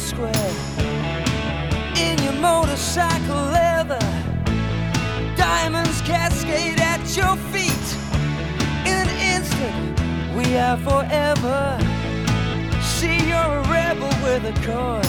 Square. In your motorcycle leather, diamonds cascade at your feet. In an instant, we are forever. See, you're a rebel with a cause.